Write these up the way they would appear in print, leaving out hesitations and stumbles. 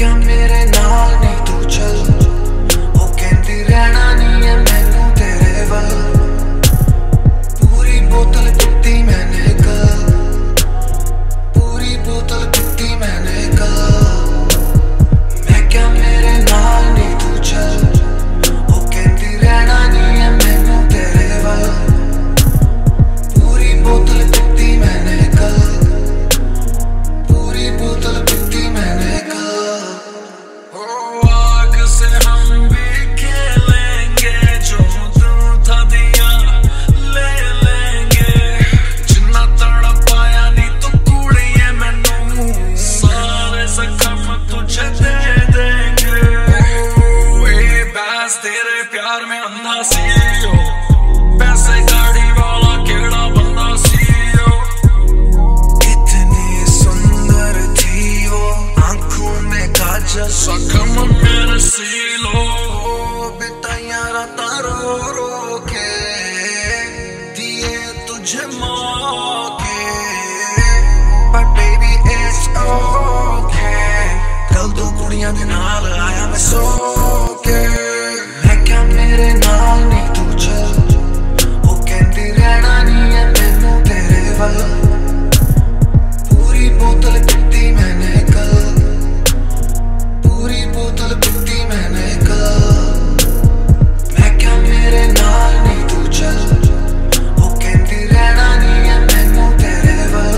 क्या मेरे नाल नहीं तू चल, वो कहती रहना नहीं है मैनू तेरे वल। पूरी बोतल पीती मैंने कल, पूरी बोतल पीती मैंने कल। मैं क्या मेरे नाल नहीं तू चल, वो कहती रहना नहीं है मैनू तेरे वल। पूरी बोतल पीती मैंने कल, पूरी बोतल पीती मैंने कल। आग से हम भी खेलेंगे, जो तू था दिया ले लेंगे। जिन्ना तड़पाया नहीं तू कुड़िए मैनू, सारे जख्म तुझे दे देंगे। ये बहस तेरे प्यार में अंधा सी हो, पैसे गाड़ी वाला केड़ा बंदा सी हो। इतनी सुंदर थी वो, आंखों में काजल, जख्म मेरे सी लो। बिताया राता रो रो के, दिए तुझे मौके। But baby it's okay, कल दो कुड़ियां दे नाल आया मैं सो के। मैं क्या मेरे नाल नहीं तू चल, वो कहती रहना नहीं है मैनू तेरे वल। पूरी बोतल पीती मैंने कल, पूरी बोतल पीती मैंने कल। मैं क्या मेरे नाल नहीं तू चल, वो कहती रहना नहीं है मैनू तेरे वल।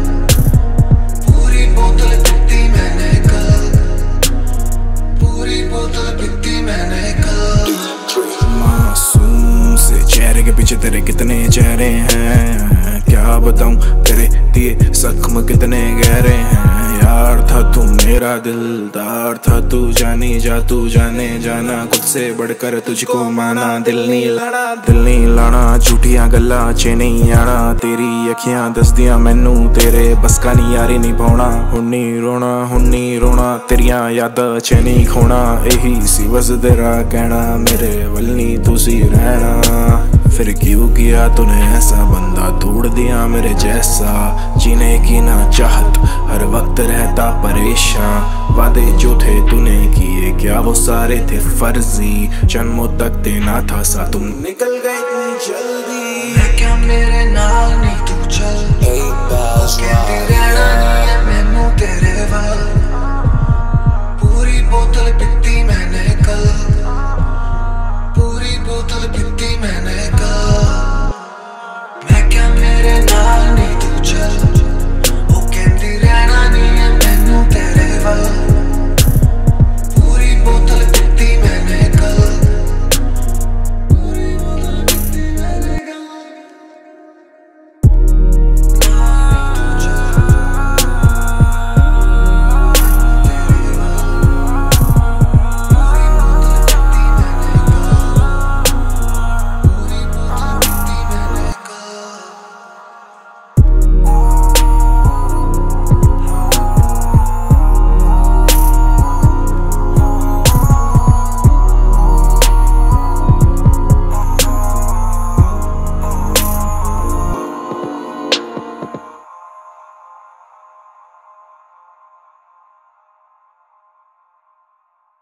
पूरी बोतल पीती मैंने कल, पूरी बोतल पीती मैंने कल। मासूम से चेहरे के पीछे तेरे कितने चेहरे हैं, क्या बताऊं तेरे दिए जख्म कितने गहरे हैं। यार था तू मेरा दिलदार, था तू जानी जा तू जाने जाना, खुद से बढ़कर तुझको माना। दिल नहीं लाना झूठियां गल्ला च नहीं आना, तेरी अखियां दसदियां मैनू तेरे बस का नहीं यारी नहीं पाउना। हुण नहीं रोना तेरियां यादां च नहीं खोना, यही सी बस तेरा कहना मेरे वल नहीं तुसी रहना। फिर क्यों किया तूने ऐसा, बंदा तोड़ दिया मेरे जैसा। जीने की ना चाहत, हर वक्त रहता परेशान। वादे जो थे तूने किए क्या वो सारे थे फर्जी, जन्मों तक देना था सा तुम निकल गए इतनी जल्दी। मैं क्या मेरे नाल नहीं तू चल, कहती रहना नहीं है मैनू तेरे वल।